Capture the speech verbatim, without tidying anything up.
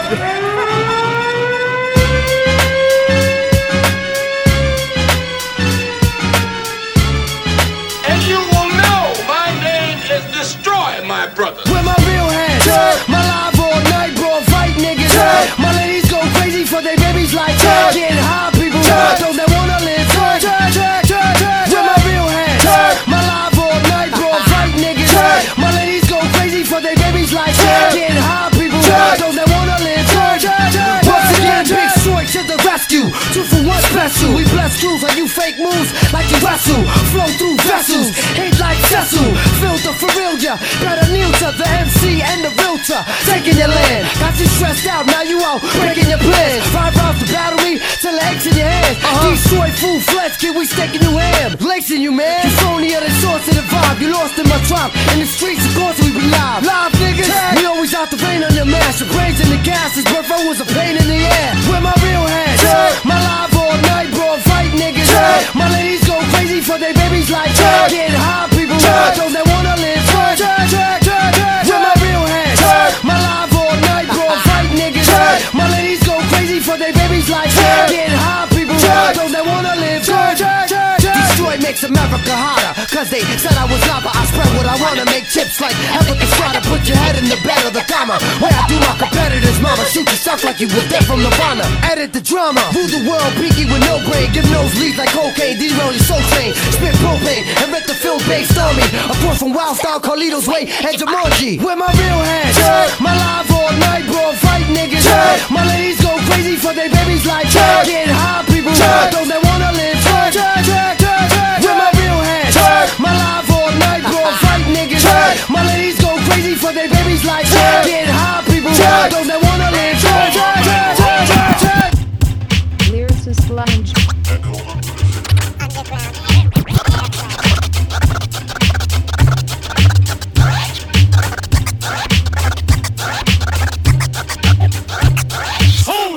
And you will know my name is Destroy, my brother. Where my real hands? My live all night, bro, fight niggas. My ladies go crazy for their babies like getting high, people. Those that wanna live. Where my real hands? My live all night, bro, fight niggas. My ladies go crazy for their babies like getting high, people. Those that wanna live. Once again, Big Troy to the rescue. Two for one special. We bless crews like you fake moves, like you wrestle. Flow through vessels, hate like Cecil. Filter for real, ya. Better kneel to the M C and the realtor. Taking your land, got you stressed out, now you out breaking your plans. Five rounds to battle me, till the eggs in your hands. Uh-huh. Destroy full flesh, kid, we sticking you ham. Lacing you, man. You phony are the source of the vibe. You lost in my tribe. In the streets, of course, we be live. Live, niggas. We always out the rain on your mask. Your brains in the gas. This birth was a pain in the ass. Where my real hands? My live all night, bro, fight niggas. My ladies go crazy for their babies like getting high, people. Those that wanna live. Where my real hands? My live all night, bro, fight niggas. My ladies go crazy for their babies like getting high, people. Those that wanna live. Destroy makes America hotter, cause they said I was lava. I spread what I wanna, make chips like African Strata. Put your head in the bed of the comma. Where I do my competitors, mama. Shoot yourself like you was dead from Nirvana. Edit the drama, rule the world, peaky with no brain. Give nosebleeds like cocaine, derail your soul train. Spit propane, and rent the film based on me. A course from Wild Style, Carlito's Way, and Jumanji. Where my real hands? My live all night, bro, fight niggas. My ladies go crazy for their babies like getting high, people. Those that wanna live. Where my real hands? My live all night, bro, fight niggas. My ladies go crazy for their babies like getting high, people. Those that wanna live. Lyricist Lounge.